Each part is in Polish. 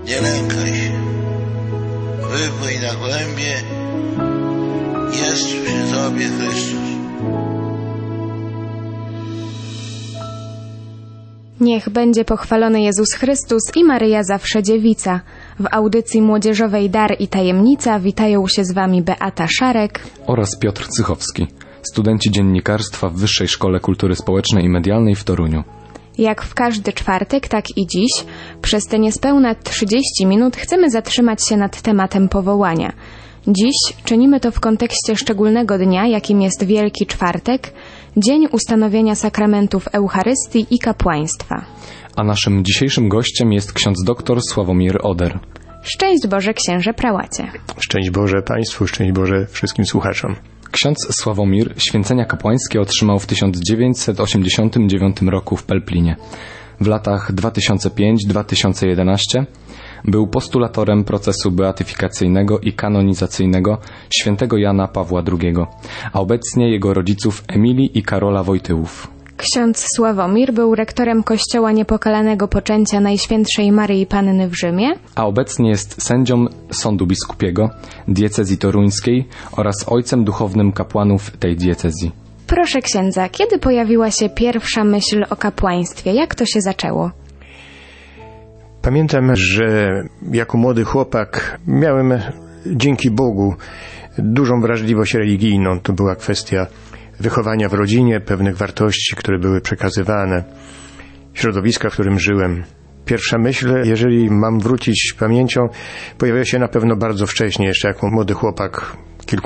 Nie lękaj się. Wypłyń na głębie. Jest przy tobie Chrystus. Niech będzie pochwalony Jezus Chrystus i Maryja Zawsze Dziewica. W audycji młodzieżowej Dar i Tajemnica witają się z Wami Beata Szarek oraz Piotr Cychowski, studenci dziennikarstwa w Wyższej Szkole Kultury Społecznej i Medialnej w Toruniu. Jak w każdy czwartek, tak i dziś, przez te niespełna 30 minut chcemy zatrzymać się nad tematem powołania. Dziś czynimy to w kontekście szczególnego dnia, jakim jest Wielki Czwartek, dzień ustanowienia sakramentów Eucharystii i kapłaństwa. A naszym dzisiejszym gościem jest ksiądz dr Sławomir Oder. Szczęść Boże, księże prałacie. Szczęść Boże Państwu, szczęść Boże wszystkim słuchaczom. Ksiądz Sławomir święcenia kapłańskie otrzymał w 1989 roku w Pelplinie. W latach 2005-2011 był postulatorem procesu beatyfikacyjnego i kanonizacyjnego świętego Jana Pawła II, a obecnie jego rodziców Emilii i Karola Wojtyłów. Ksiądz Sławomir był rektorem Kościoła Niepokalanego Poczęcia Najświętszej Maryi Panny w Rzymie, a obecnie jest sędzią Sądu Biskupiego, diecezji toruńskiej oraz ojcem duchownym kapłanów tej diecezji. Proszę księdza, kiedy pojawiła się pierwsza myśl o kapłaństwie? Jak to się zaczęło? Pamiętam, że jako młody chłopak miałem dzięki Bogu dużą wrażliwość religijną. To była kwestia wychowania w rodzinie, pewnych wartości, które były przekazywane, środowiska, w którym żyłem. Pierwsza myśl, jeżeli mam wrócić pamięcią, pojawiła się na pewno bardzo wcześnie, jeszcze jako młody chłopak,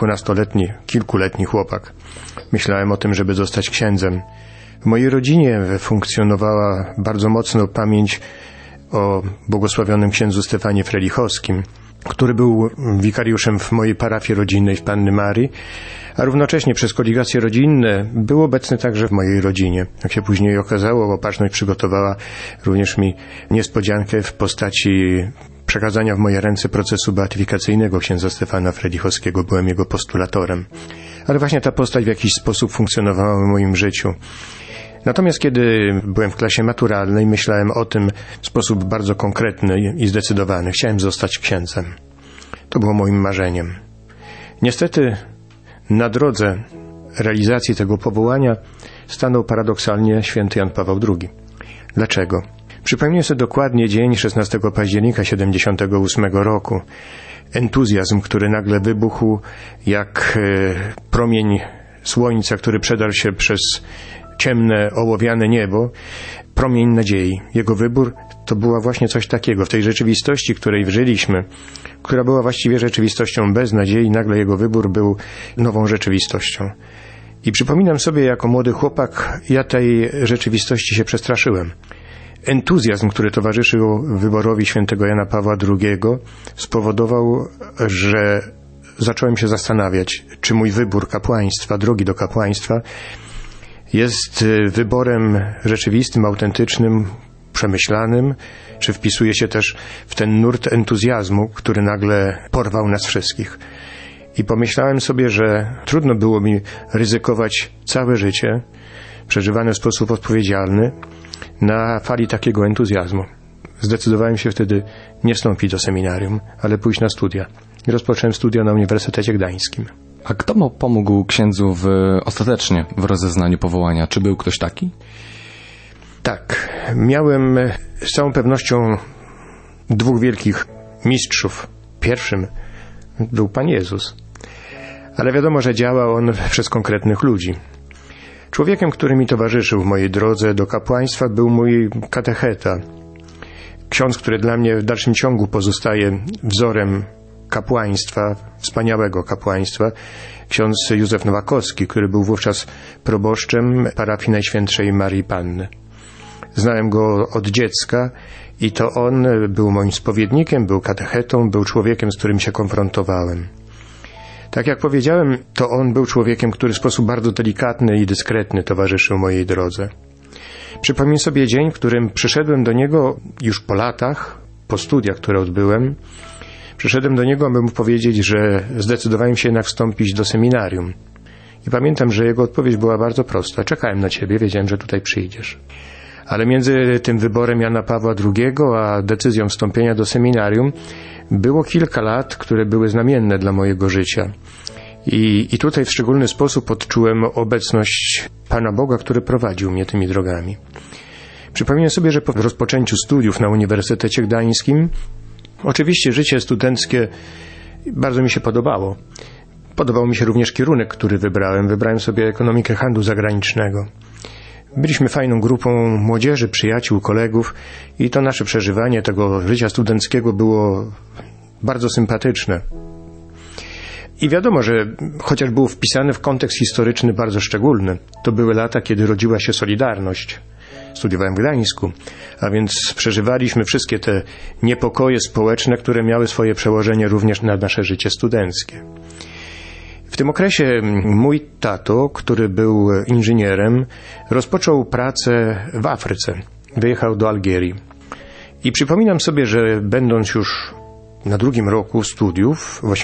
kilkuletni chłopak. Myślałem o tym, żeby zostać księdzem. W mojej rodzinie funkcjonowała bardzo mocno pamięć o błogosławionym księdzu Stefanie Frelichowskim, który był wikariuszem w mojej parafii rodzinnej w Panny Marii, a równocześnie przez koligacje rodzinne był obecny także w mojej rodzinie. Jak się później okazało, opatrzność przygotowała również mi niespodziankę w postaci przekazania w moje ręce procesu beatyfikacyjnego księdza Stefana Frelichowskiego. Byłem jego postulatorem. Ale właśnie ta postać w jakiś sposób funkcjonowała w moim życiu. Natomiast kiedy byłem w klasie maturalnej, myślałem o tym w sposób bardzo konkretny i zdecydowany. Chciałem zostać księdzem. To było moim marzeniem. Niestety na drodze realizacji tego powołania stanął paradoksalnie święty Jan Paweł II. Dlaczego? Przypomnę sobie dokładnie dzień 16 października 1978 roku. Entuzjazm, który nagle wybuchł jak promień słońca, który przedarł się przez ciemne, ołowiane niebo, promień nadziei. Jego wybór to była właśnie coś takiego. W tej rzeczywistości, której żyliśmy, która była właściwie rzeczywistością bez nadziei, nagle jego wybór był nową rzeczywistością. I przypominam sobie, jako młody chłopak, ja tej rzeczywistości się przestraszyłem. Entuzjazm, który towarzyszył wyborowi świętego Jana Pawła II, spowodował, że zacząłem się zastanawiać, czy mój wybór kapłaństwa, drogi do kapłaństwa, jest wyborem rzeczywistym, autentycznym, przemyślanym, czy wpisuje się też w ten nurt entuzjazmu, który nagle porwał nas wszystkich. I pomyślałem sobie, że trudno było mi ryzykować całe życie, przeżywane w sposób odpowiedzialny, na fali takiego entuzjazmu. Zdecydowałem się wtedy nie wstąpić do seminarium, ale pójść na studia. I rozpocząłem studia na Uniwersytecie Gdańskim. A kto pomógł księdzu ostatecznie w rozeznaniu powołania? Czy był ktoś taki? Tak. Miałem z całą pewnością dwóch wielkich mistrzów. Pierwszym był Pan Jezus. Ale wiadomo, że działał On przez konkretnych ludzi. Człowiekiem, który mi towarzyszył w mojej drodze do kapłaństwa, był mój katecheta. Ksiądz, który dla mnie w dalszym ciągu pozostaje wzorem kapłaństwa, wspaniałego kapłaństwa, ksiądz Józef Nowakowski, który był wówczas proboszczem parafii Najświętszej Maryi Panny. Znałem go od dziecka i to on był moim spowiednikiem, był katechetą, był człowiekiem, z którym się konfrontowałem. Tak jak powiedziałem, to on był człowiekiem, który w sposób bardzo delikatny i dyskretny towarzyszył mojej drodze. Przypomnę sobie dzień, w którym przyszedłem do niego już po latach, po studiach, które odbyłem. Przyszedłem do niego, aby mu powiedzieć, że zdecydowałem się jednak wstąpić do seminarium. I pamiętam, że jego odpowiedź była bardzo prosta. Czekałem na ciebie, wiedziałem, że tutaj przyjdziesz. Ale między tym wyborem Jana Pawła II a decyzją wstąpienia do seminarium było kilka lat, które były znamienne dla mojego życia. I tutaj w szczególny sposób odczułem obecność Pana Boga, który prowadził mnie tymi drogami. Przypominam sobie, że po rozpoczęciu studiów na Uniwersytecie Gdańskim oczywiście życie studenckie bardzo mi się podobało. Podobał mi się również kierunek, który wybrałem. Wybrałem sobie ekonomikę handlu zagranicznego. Byliśmy fajną grupą młodzieży, przyjaciół, kolegów i to nasze przeżywanie tego życia studenckiego było bardzo sympatyczne. I wiadomo, że chociaż było wpisane w kontekst historyczny bardzo szczególny, to były lata, kiedy rodziła się Solidarność. Studiowałem w Gdańsku, a więc przeżywaliśmy wszystkie te niepokoje społeczne, które miały swoje przełożenie również na nasze życie studenckie. W tym okresie mój tato, który był inżynierem, rozpoczął pracę w Afryce. Wyjechał do Algierii. I przypominam sobie, że będąc już na drugim roku studiów, w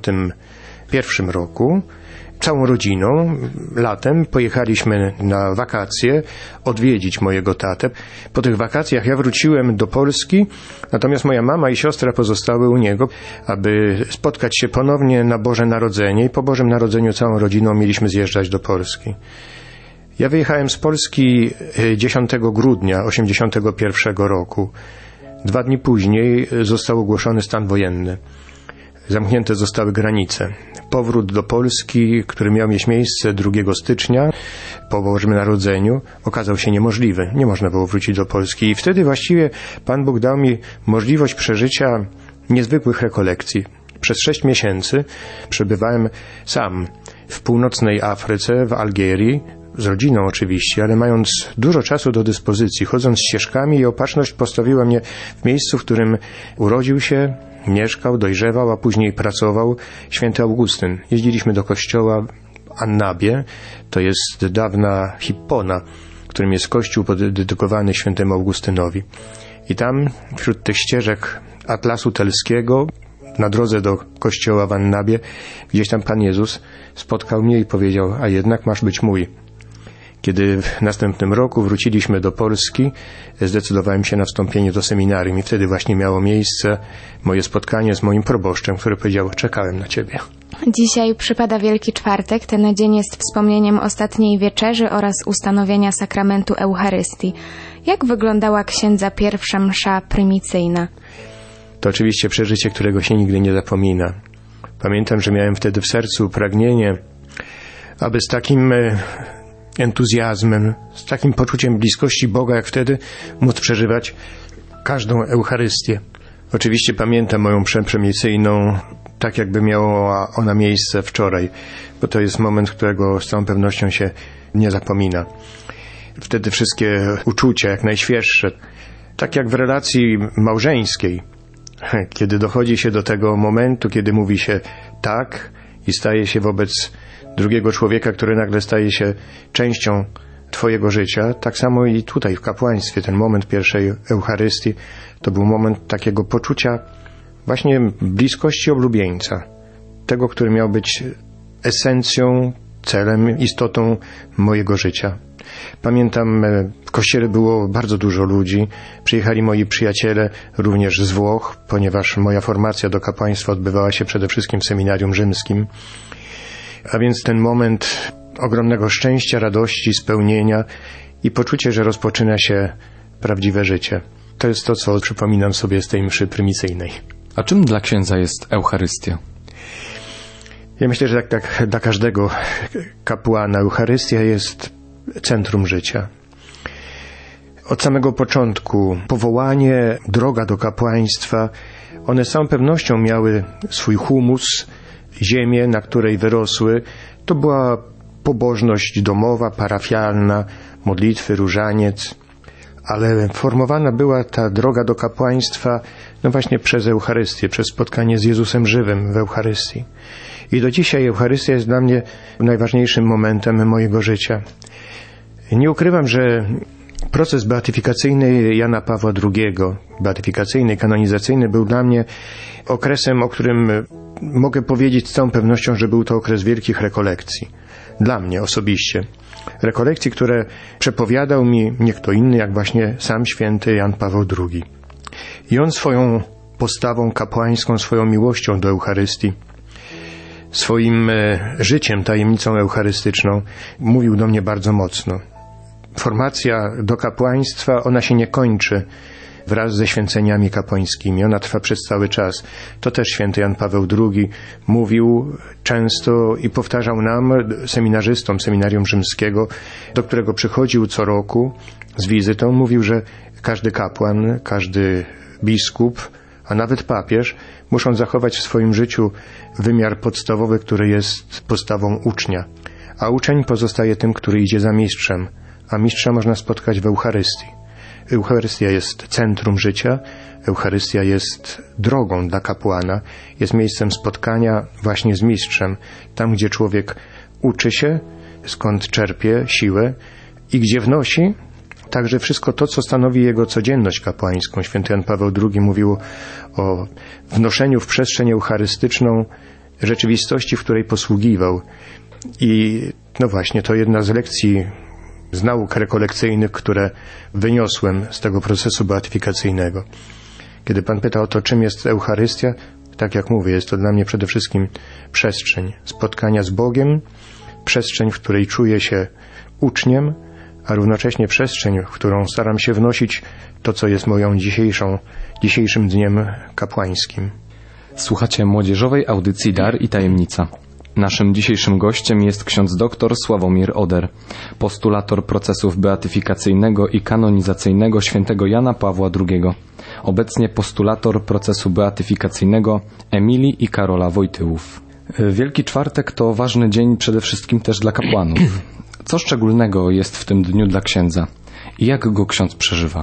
1981 roku, całą rodziną latem pojechaliśmy na wakacje odwiedzić mojego tatę. Po tych wakacjach ja wróciłem do Polski, natomiast moja mama i siostra pozostały u niego, aby spotkać się ponownie na Boże Narodzenie i po Bożym Narodzeniu całą rodziną mieliśmy zjeżdżać do Polski. Ja wyjechałem z Polski 10 grudnia 1981 roku. 2 dni później został ogłoszony stan wojenny. Zamknięte zostały granice. Powrót do Polski, który miał mieć miejsce 2 stycznia po Bożym Narodzeniu, okazał się niemożliwy. Nie można było wrócić do Polski. I wtedy właściwie Pan Bóg dał mi możliwość przeżycia niezwykłych rekolekcji. Przez 6 miesięcy przebywałem sam w północnej Afryce, w Algierii, z rodziną oczywiście, ale mając dużo czasu do dyspozycji, chodząc ścieżkami i opatrzność postawiła mnie w miejscu, w którym urodził się, mieszkał, dojrzewał, a później pracował święty Augustyn. Jeździliśmy do kościoła w Annabie, to jest dawna Hippona, którym jest kościół dedykowany świętemu Augustynowi. I tam, wśród tych ścieżek Atlasu Telskiego, na drodze do kościoła w Annabie, gdzieś tam Pan Jezus spotkał mnie i powiedział: a jednak masz być mój. Kiedy w następnym roku wróciliśmy do Polski, zdecydowałem się na wstąpienie do seminarium i wtedy właśnie miało miejsce moje spotkanie z moim proboszczem, który powiedział: czekałem na ciebie. Dzisiaj przypada Wielki Czwartek. Ten dzień jest wspomnieniem ostatniej wieczerzy oraz ustanowienia sakramentu Eucharystii. Jak wyglądała księdza pierwsza msza prymicyjna? To oczywiście przeżycie, którego się nigdy nie zapomina. Pamiętam, że miałem wtedy w sercu pragnienie, aby z takim entuzjazmem, z takim poczuciem bliskości Boga, jak wtedy, móc przeżywać każdą Eucharystię. Oczywiście pamiętam moją mszę prymicyjną tak, jakby miała ona miejsce wczoraj, bo to jest moment, którego z całą pewnością się nie zapomina. Wtedy wszystkie uczucia, jak najświeższe, tak jak w relacji małżeńskiej, kiedy dochodzi się do tego momentu, kiedy mówi się tak i staje się wobec drugiego człowieka, który nagle staje się częścią twojego życia, tak samo i tutaj w kapłaństwie. Ten moment pierwszej Eucharystii to był moment takiego poczucia właśnie bliskości oblubieńca, tego, który miał być esencją, celem, istotą mojego życia. Pamiętam, w kościele było bardzo dużo ludzi. Przyjechali moi przyjaciele również z Włoch, ponieważ moja formacja do kapłaństwa odbywała się przede wszystkim w seminarium rzymskim. A więc ten moment ogromnego szczęścia, radości, spełnienia i poczucie, że rozpoczyna się prawdziwe życie. To jest to, co przypominam sobie z tej mszy prymicyjnej. A czym dla księdza jest Eucharystia? Ja myślę, że tak dla każdego kapłana Eucharystia jest centrum życia. Od samego początku powołanie, droga do kapłaństwa, one z całą pewnością miały swój humus, ziemię, na której wyrosły. To była pobożność domowa, parafialna, modlitwy, różaniec, ale formowana była ta droga do kapłaństwa no właśnie przez Eucharystię, przez spotkanie z Jezusem żywym w Eucharystii. I do dzisiaj Eucharystia jest dla mnie najważniejszym momentem mojego życia. Nie ukrywam, że proces beatyfikacyjny Jana Pawła II, beatyfikacyjny, kanonizacyjny, był dla mnie okresem, o którym mogę powiedzieć z całą pewnością, że był to okres wielkich rekolekcji. Dla mnie osobiście. rekolekcji, które przepowiadał mi nie kto inny, jak właśnie sam święty Jan Paweł II. I on swoją postawą kapłańską, swoją miłością do Eucharystii, swoim życiem, tajemnicą eucharystyczną mówił do mnie bardzo mocno. Formacja do kapłaństwa, ona się nie kończy wraz ze święceniami kapłańskimi. Ona trwa przez cały czas. To też święty Jan Paweł II mówił często i powtarzał nam, seminarzystom Seminarium Rzymskiego, do którego przychodził co roku z wizytą, mówił, że każdy kapłan, każdy biskup, a nawet papież muszą zachować w swoim życiu wymiar podstawowy, który jest postawą ucznia. A uczeń pozostaje tym, który idzie za mistrzem, a mistrza można spotkać w Eucharystii. Eucharystia jest centrum życia, Eucharystia jest drogą dla kapłana, jest miejscem spotkania właśnie z mistrzem, tam gdzie człowiek uczy się, skąd czerpie siłę i gdzie wnosi także wszystko to, co stanowi jego codzienność kapłańską. Święty Jan Paweł II mówił o wnoszeniu w przestrzeń eucharystyczną rzeczywistości, w której posługiwał. I no właśnie, to jedna z lekcji z nauk rekolekcyjnych, które wyniosłem z tego procesu beatyfikacyjnego. Kiedy Pan pyta o to, czym jest Eucharystia, tak jak mówię, jest to dla mnie przede wszystkim przestrzeń spotkania z Bogiem, przestrzeń, w której czuję się uczniem, a równocześnie przestrzeń, w którą staram się wnosić to, co jest moją dzisiejszym dniem kapłańskim. Słuchacie młodzieżowej audycji Dar i Tajemnica. Naszym dzisiejszym gościem jest ksiądz dr Sławomir Oder, postulator procesów beatyfikacyjnego i kanonizacyjnego świętego Jana Pawła II. Obecnie postulator procesu beatyfikacyjnego Emilii i Karola Wojtyłów. Wielki Czwartek to ważny dzień przede wszystkim też dla kapłanów. Co szczególnego jest w tym dniu dla księdza i jak go ksiądz przeżywa?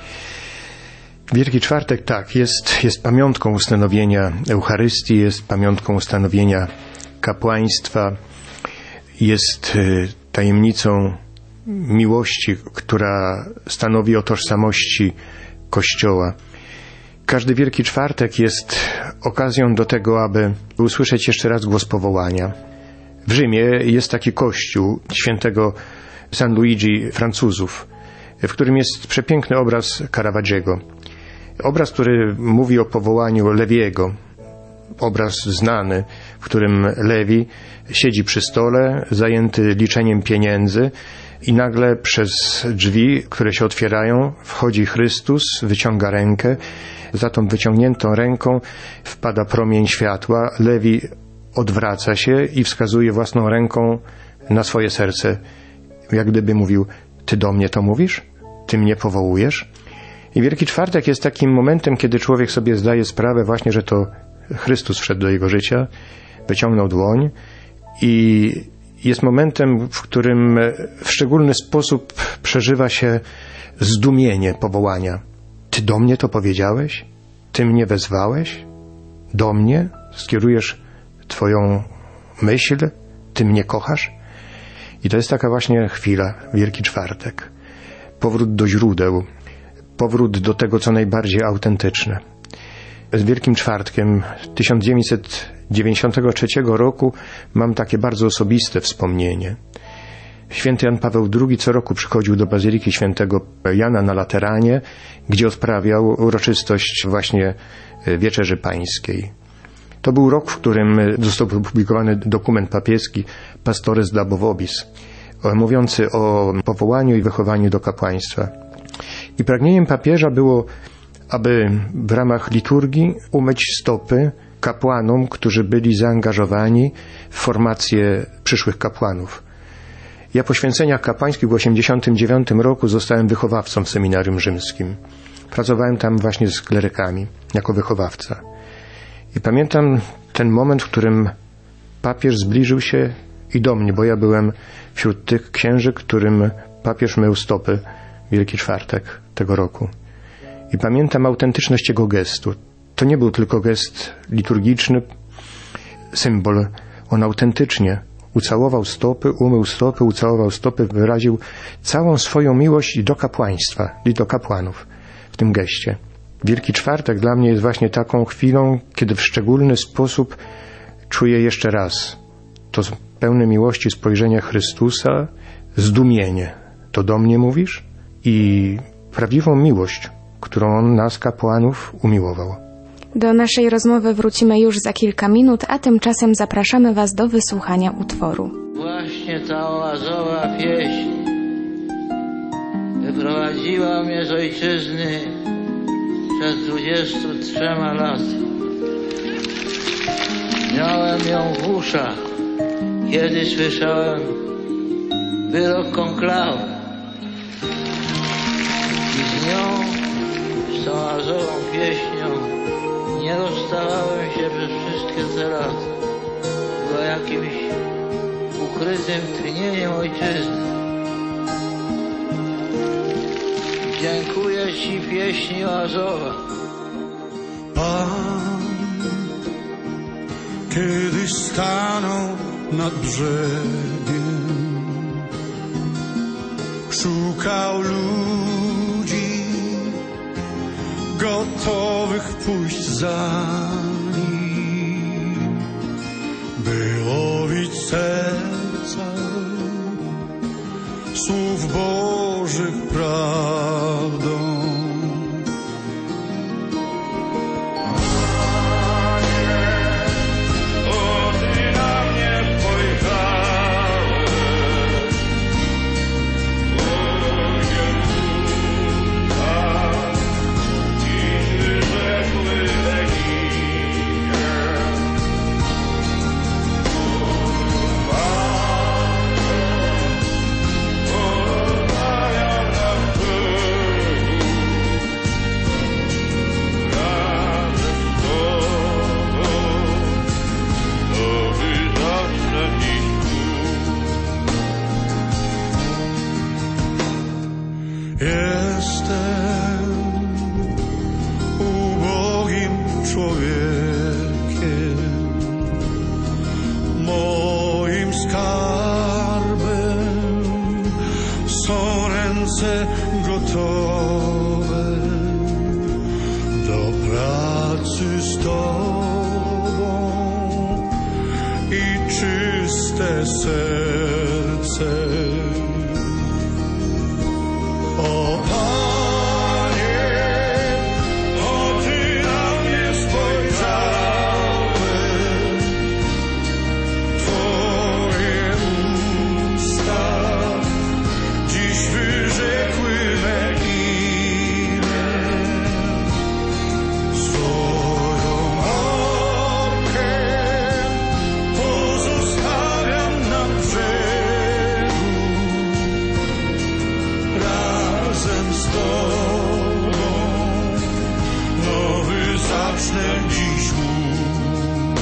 Wielki Czwartek, tak, jest pamiątką ustanowienia Eucharystii, jest pamiątką ustanowienia kapłaństwa, jest tajemnicą miłości, która stanowi o tożsamości Kościoła. Każdy Wielki Czwartek jest okazją do tego, aby usłyszeć jeszcze raz głos powołania. W Rzymie jest taki kościół świętego San Luigi Francuzów, w którym jest przepiękny obraz Caravaggiego. Obraz, który mówi o powołaniu Lewiego. Obraz znany, w którym Lewi siedzi przy stole, zajęty liczeniem pieniędzy i nagle przez drzwi, które się otwierają, wchodzi Chrystus, wyciąga rękę. Za tą wyciągniętą ręką wpada promień światła. Lewi odwraca się i wskazuje własną ręką na swoje serce. Jak gdyby mówił, ty do mnie to mówisz? Ty mnie powołujesz? I Wielki Czwartek jest takim momentem, kiedy człowiek sobie zdaje sprawę właśnie, że to Chrystus wszedł do jego życia, wyciągnął dłoń i jest momentem, w którym w szczególny sposób przeżywa się zdumienie powołania. Ty do mnie to powiedziałeś? Ty mnie wezwałeś? Do mnie? Skierujesz Twoją myśl? Ty mnie kochasz? I to jest taka właśnie chwila, Wielki Czwartek. Powrót do źródeł, powrót do tego, co najbardziej autentyczne. Z Wielkim Czwartkiem 1993 roku mam takie bardzo osobiste wspomnienie. Święty Jan Paweł II co roku przychodził do Bazyliki Świętego Jana na Lateranie, gdzie odprawiał uroczystość właśnie Wieczerzy Pańskiej. To był rok, w którym został opublikowany dokument papieski Pastores Dabo Vobis, mówiący o powołaniu i wychowaniu do kapłaństwa. I pragnieniem papieża było, aby w ramach liturgii umyć stopy kapłanom, którzy byli zaangażowani w formację przyszłych kapłanów. Ja po święceniach kapłańskich w 1989 roku zostałem wychowawcą w Seminarium Rzymskim. Pracowałem tam właśnie z klerykami, jako wychowawca. I pamiętam ten moment, w którym papież zbliżył się i do mnie, bo ja byłem wśród tych księży, którym papież mył stopy Wielki Czwartek tego roku. I pamiętam autentyczność jego gestu. To nie był tylko gest liturgiczny, symbol. On autentycznie ucałował stopy, umył stopy, ucałował stopy, wyraził całą swoją miłość do kapłaństwa i do kapłanów w tym geście. Wielki Czwartek dla mnie jest właśnie taką chwilą, kiedy w szczególny sposób czuję jeszcze raz to pełne miłości spojrzenie Chrystusa zdumienie. To do mnie mówisz? I prawdziwą miłość, którą on nas, kapłanów, umiłował. Do naszej rozmowy wrócimy już za kilka minut, a tymczasem zapraszamy Was do wysłuchania utworu. Właśnie ta oazowa pieśń wyprowadziła mnie z ojczyzny przed 23 laty. Miałem ją w uszach, kiedy słyszałem wyrok konklawy. I z nią, z tą oazową pieśnią nie rozstawałem się przez wszystkie te lata. Była jakimś ukrytym tchnieniem ojczyzny. Dziękuję Ci, pieśni oazowa. Pan kiedyś stanął nad brzegiem, szukał ludzi gotowych pójść za nim, by łowić serca słów Bożych prawdą. Jestem ubogim człowiekiem, moim skarbem są ręce gotowe do pracy z Tobą i czyste serce. O Panie, o Ty na mnie spojrzałeś, Twoje usta dziś wyrzekły me imię. Swoją opiekę pozostawiam na brzegu. Razem z Tobą nowy zacznę dziś mój.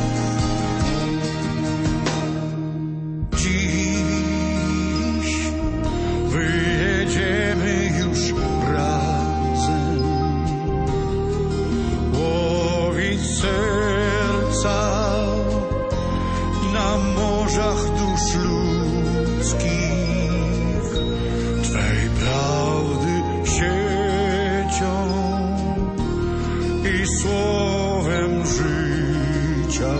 Dziś wyjedziemy już razem łowić serca na morzach dusz ludzkich, Twej prawdy siecią i słowem życia.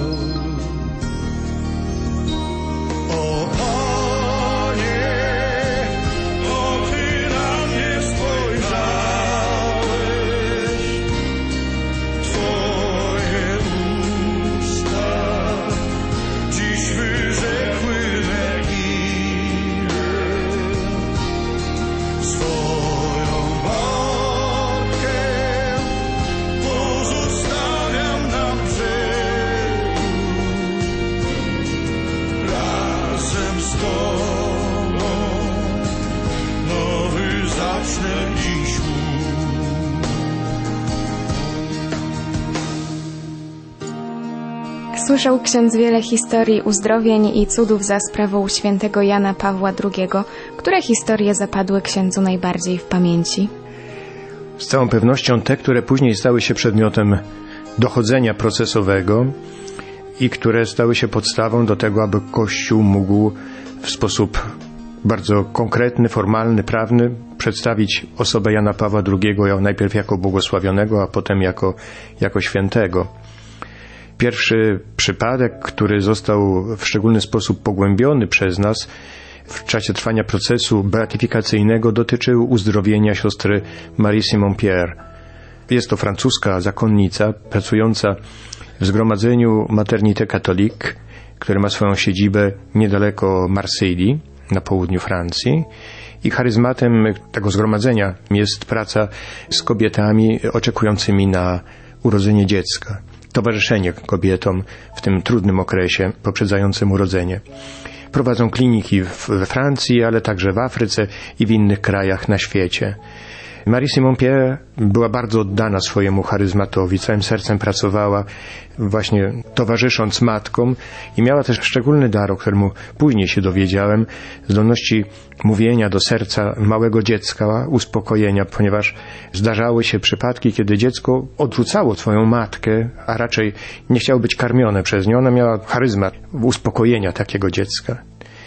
O Panie, o Ty na mnie spojrzałeś, Twoje usta dziś wyrzekły me imię. Swoją matkę pozostawiam na brzegu. Razem z Tobą nowy zacznę dziś mój. Słyszał ksiądz wiele historii uzdrowień i cudów za sprawą świętego Jana Pawła II. Które historie zapadły księdzu najbardziej w pamięci? Z całą pewnością te, które później stały się przedmiotem dochodzenia procesowego i które stały się podstawą do tego, aby Kościół mógł w sposób bardzo konkretny, formalny, prawny przedstawić osobę Jana Pawła II najpierw jako błogosławionego, a potem jako świętego. Pierwszy przypadek, który został w szczególny sposób pogłębiony przez nas, w czasie trwania procesu beatyfikacyjnego dotyczył uzdrowienia siostry Marie Simon-Pierre. Jest to francuska zakonnica pracująca w zgromadzeniu Maternité Catholique, które ma swoją siedzibę niedaleko Marsylii, na południu Francji. I charyzmatem tego zgromadzenia jest praca z kobietami oczekującymi na urodzenie dziecka. Towarzyszenie kobietom w tym trudnym okresie poprzedzającym urodzenie. Prowadzą kliniki we Francji, ale także w Afryce i w innych krajach na świecie. Marie Simon-Pierre była bardzo oddana swojemu charyzmatowi, całym sercem pracowała, właśnie towarzysząc matkom i miała też szczególny dar, o którym później się dowiedziałem, zdolności mówienia do serca małego dziecka, uspokojenia, ponieważ zdarzały się przypadki, kiedy dziecko odrzucało swoją matkę, a raczej nie chciało być karmione przez nią. Ona miała charyzmat uspokojenia takiego dziecka.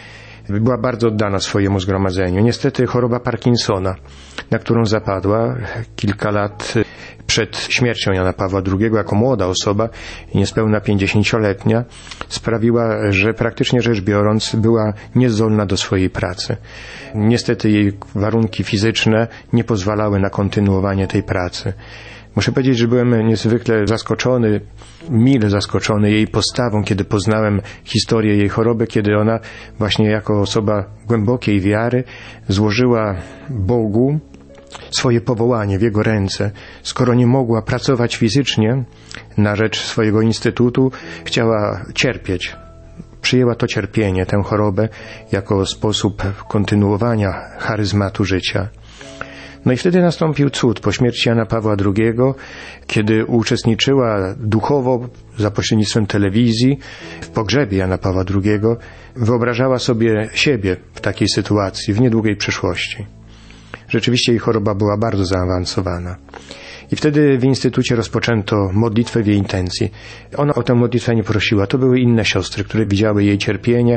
Była bardzo oddana swojemu zgromadzeniu. Niestety choroba Parkinsona, na którą zapadła kilka lat przed śmiercią Jana Pawła II, jako młoda osoba, niespełna 50-letnia, sprawiła, że praktycznie rzecz biorąc była niezdolna do swojej pracy. Niestety jej warunki fizyczne nie pozwalały na kontynuowanie tej pracy. Muszę powiedzieć, że byłem niezwykle zaskoczony, mile zaskoczony jej postawą, kiedy poznałem historię jej choroby, kiedy ona właśnie jako osoba głębokiej wiary złożyła Bogu swoje powołanie w Jego ręce. Skoro nie mogła pracować fizycznie na rzecz swojego instytutu, chciała cierpieć. Przyjęła to cierpienie, tę chorobę jako sposób kontynuowania charyzmatu życia. No i wtedy nastąpił cud. Po śmierci Jana Pawła II, kiedy uczestniczyła duchowo za pośrednictwem telewizji w pogrzebie Jana Pawła II, wyobrażała sobie siebie w takiej sytuacji w niedługiej przyszłości. Rzeczywiście jej choroba była bardzo zaawansowana. I wtedy w instytucie rozpoczęto modlitwę w jej intencji. Ona o tę modlitwę nie prosiła. To były inne siostry, które widziały jej cierpienie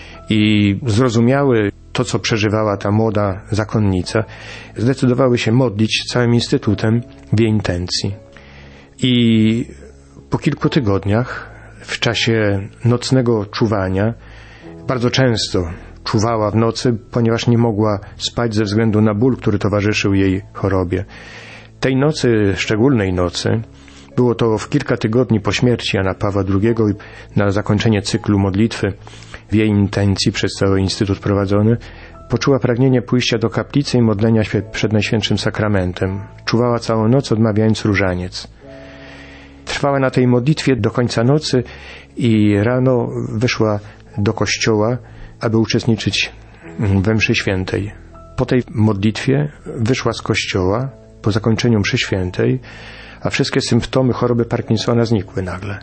i zrozumiały to, co przeżywała ta młoda zakonnica. Zdecydowały się modlić całym instytutem w jej intencji. I po kilku tygodniach, w czasie nocnego czuwania, bardzo często czuwała w nocy, ponieważ nie mogła spać ze względu na ból, który towarzyszył jej chorobie. Tej nocy, szczególnej nocy, było to w kilka tygodni po śmierci Jana Pawła II, na zakończenie cyklu modlitwy w jej intencji przez cały instytut prowadzony, poczuła pragnienie pójścia do kaplicy i modlenia się przed Najświętszym Sakramentem. Czuwała całą noc, odmawiając różaniec. Trwała na tej modlitwie do końca nocy i rano wyszła do kościoła, aby uczestniczyć we mszy świętej. Po tej modlitwie wyszła z kościoła, po zakończeniu mszy świętej, a wszystkie symptomy choroby Parkinsona znikły nagle.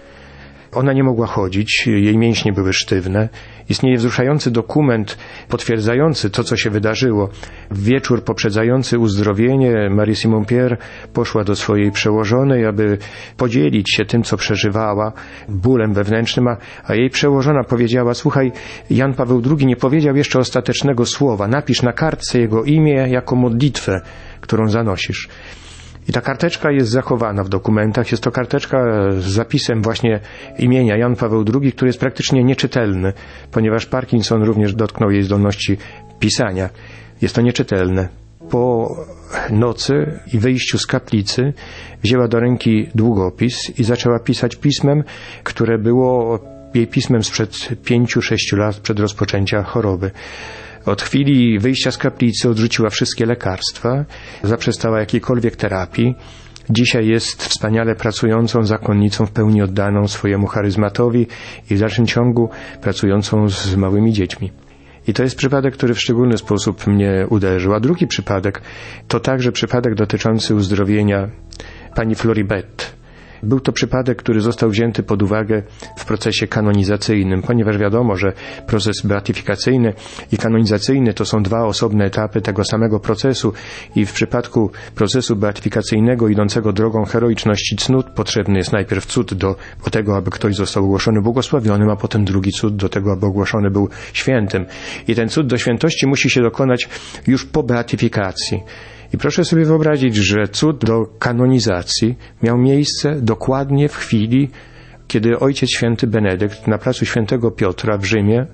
Ona nie mogła chodzić, jej mięśnie były sztywne. Istnieje wzruszający dokument potwierdzający to, co się wydarzyło. W wieczór poprzedzający uzdrowienie Marie Simon-Pierre poszła do swojej przełożonej, aby podzielić się tym, co przeżywała, bólem wewnętrznym, a jej przełożona powiedziała: słuchaj, Jan Paweł II nie powiedział jeszcze ostatecznego słowa, napisz na kartce jego imię jako modlitwę, którą zanosisz. I ta karteczka jest zachowana w dokumentach. Jest to karteczka z zapisem właśnie imienia Jan Paweł II, który jest praktycznie nieczytelny, ponieważ Parkinson również dotknął jej zdolności pisania. Jest to nieczytelne. Po nocy i wyjściu z kaplicy wzięła do ręki długopis i zaczęła pisać pismem, które było jej pismem sprzed 5-6 lat przed rozpoczęcia choroby. Od chwili wyjścia z kaplicy odrzuciła wszystkie lekarstwa, zaprzestała jakiejkolwiek terapii. Dzisiaj jest wspaniale pracującą zakonnicą, w pełni oddaną swojemu charyzmatowi i w dalszym ciągu pracującą z małymi dziećmi. I to jest przypadek, który w szczególny sposób mnie uderzył. A drugi przypadek to także przypadek dotyczący uzdrowienia pani Floribet. Był to przypadek, który został wzięty pod uwagę w procesie kanonizacyjnym, ponieważ wiadomo, że proces beatyfikacyjny i kanonizacyjny to są dwa osobne etapy tego samego procesu i w przypadku procesu beatyfikacyjnego idącego drogą heroiczności cnót potrzebny jest najpierw cud do tego, aby ktoś został ogłoszony błogosławionym, a potem drugi cud do tego, aby ogłoszony był świętym. I ten cud do świętości musi się dokonać już po beatyfikacji. I proszę sobie wyobrazić, że cud do kanonizacji miał miejsce dokładnie w chwili, kiedy Ojciec Święty Benedykt na placu Świętego Piotra w Rzymie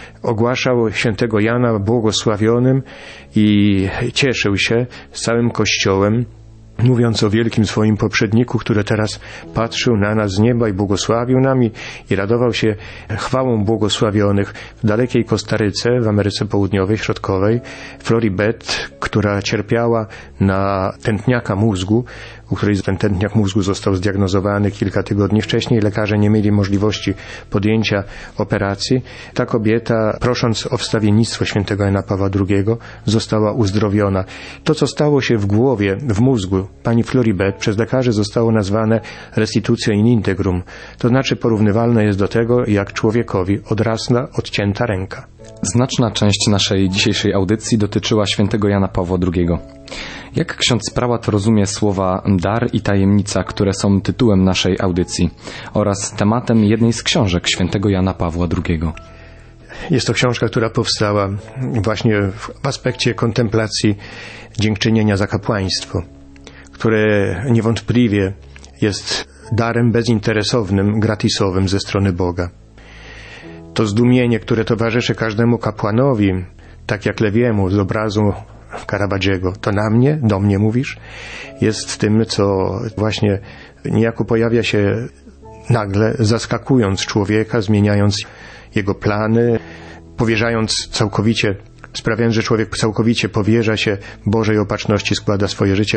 ogłaszał świętego Jana błogosławionym i cieszył się z całym Kościołem, mówiąc o wielkim swoim poprzedniku, który teraz patrzył na nas z nieba i błogosławił nami i radował się chwałą błogosławionych. W dalekiej Kostaryce, w Ameryce Południowej, Środkowej, Floribet, która cierpiała na tętniaka mózgu, u której ten tętniak mózgu został zdiagnozowany kilka tygodni wcześniej, lekarze nie mieli możliwości podjęcia operacji. Ta kobieta, prosząc o wstawiennictwo świętego Jana Pawła II, została uzdrowiona. To, co stało się w głowie, w mózgu pani Floribet, przez lekarzy zostało nazwane restitutio in integrum. To znaczy porównywalne jest do tego, jak człowiekowi odrasła odcięta ręka. Znaczna część naszej dzisiejszej audycji dotyczyła świętego Jana Pawła II. Jak ksiądz prałat rozumie słowa dar i tajemnica, które są tytułem naszej audycji oraz tematem jednej z książek świętego Jana Pawła II? Jest to książka, która powstała właśnie w aspekcie kontemplacji dziękczynienia za kapłaństwo, które niewątpliwie jest darem bezinteresownym, gratisowym ze strony Boga. To zdumienie, które towarzyszy każdemu kapłanowi, tak jak Lewiemu z obrazu Caravaggiego, to do mnie mówisz, jest tym, co właśnie niejako pojawia się nagle, zaskakując człowieka, zmieniając jego plany, powierzając całkowicie, sprawiając, że człowiek całkowicie powierza się Bożej opatrzności, składa swoje życie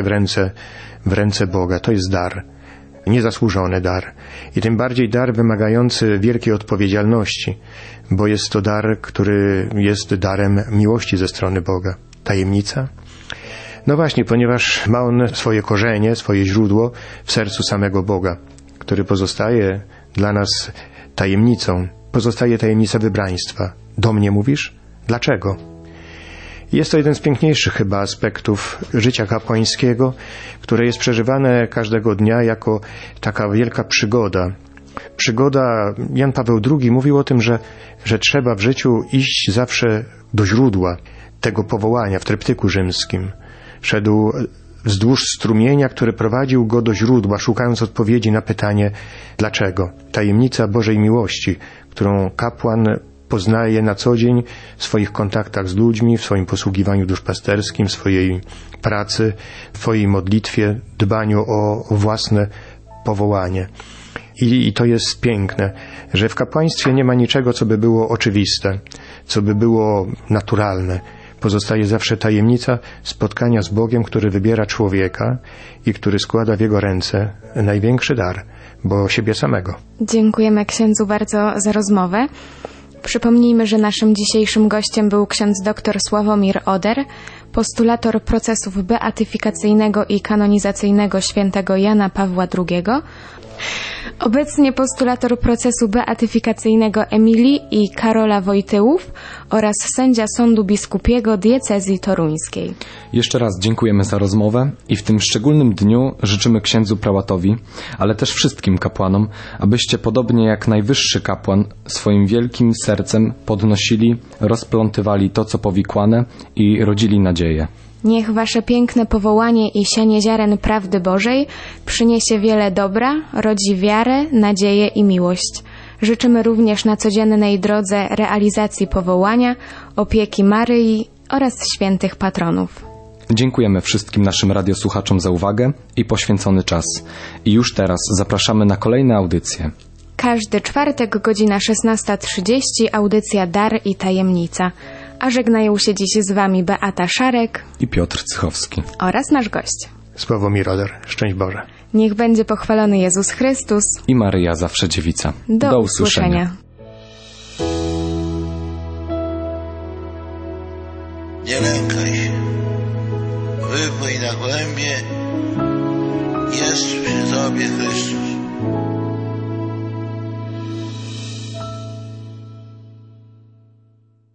w ręce Boga. To jest dar. Niezasłużony dar. I tym bardziej dar wymagający wielkiej odpowiedzialności, bo jest to dar, który jest darem miłości ze strony Boga. Tajemnica? No właśnie, ponieważ ma on swoje korzenie, swoje źródło w sercu samego Boga, który pozostaje dla nas tajemnicą. Pozostaje tajemnica wybraństwa. Do mnie mówisz? Dlaczego? Jest to jeden z piękniejszych chyba aspektów życia kapłańskiego, które jest przeżywane każdego dnia jako taka wielka przygoda. Przygoda, Jan Paweł II mówił o tym, że trzeba w życiu iść zawsze do źródła tego powołania w tryptyku rzymskim. Szedł wzdłuż strumienia, który prowadził go do źródła, szukając odpowiedzi na pytanie dlaczego. Tajemnica Bożej miłości, którą kapłan poznaje na co dzień w swoich kontaktach z ludźmi, w swoim posługiwaniu duszpasterskim, w swojej pracy, w swojej modlitwie, dbaniu o własne powołanie. I to jest piękne, że w kapłaństwie nie ma niczego, co by było oczywiste, co by było naturalne. Pozostaje zawsze tajemnica spotkania z Bogiem, który wybiera człowieka i który składa w jego ręce największy dar, bo siebie samego. Dziękujemy księdzu bardzo za rozmowę. Przypomnijmy, że naszym dzisiejszym gościem był ksiądz dr Sławomir Oder, postulator procesów beatyfikacyjnego i kanonizacyjnego świętego Jana Pawła II, obecnie postulator procesu beatyfikacyjnego Emilii i Karola Wojtyłów oraz sędzia Sądu Biskupiego Diecezji Toruńskiej. Jeszcze raz dziękujemy za rozmowę i w tym szczególnym dniu życzymy księdzu prałatowi, ale też wszystkim kapłanom, abyście podobnie jak najwyższy kapłan swoim wielkim sercem podnosili, rozplątywali to, co powikłane i rodzili nadzieję. Niech wasze piękne powołanie i sianie ziaren prawdy Bożej przyniesie wiele dobra, rodzi wiarę, nadzieję i miłość. Życzymy również na codziennej drodze realizacji powołania, opieki Maryi oraz świętych patronów. Dziękujemy wszystkim naszym radiosłuchaczom za uwagę i poświęcony czas. I już teraz zapraszamy na kolejne audycje. Każdy czwartek, godzina 16:30, audycja Dar i Tajemnica. A żegnają się dziś z wami Beata Szarek i Piotr Cychowski oraz nasz gość Sławomir Oder. Szczęść Boże. Niech będzie pochwalony Jezus Chrystus i Maryja zawsze dziewica. Do usłyszenia. Nie lękaj się. Wypłyń na głębie. Jest przy tobie Chrystus.